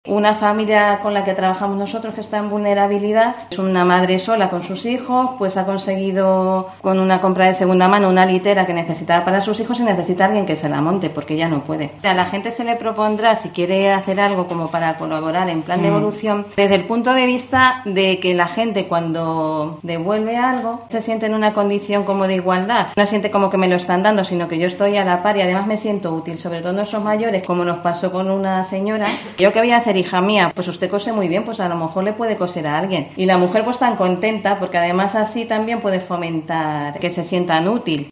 Una familia con la que trabajamos nosotros que está en vulnerabilidad, es una madre sola con sus hijos, pues ha conseguido con una compra de segunda mano una litera que necesitaba para sus hijos y necesita a alguien que se la monte porque ya no puede. A la gente se le propondrá si quiere hacer algo como para colaborar en plan de evolución desde el punto de vista de que la gente cuando devuelve algo se siente en una condición como de igualdad. No siente como que me lo están dando, sino que yo estoy a la par y además me siento útil, sobre todo nuestros mayores, como nos pasó con una señora. Yo qué voy a hacer, hija mía, pues usted cose muy bien, pues a lo mejor le puede coser a alguien. Y la mujer pues tan contenta porque además así también puede fomentar que se sientan útil.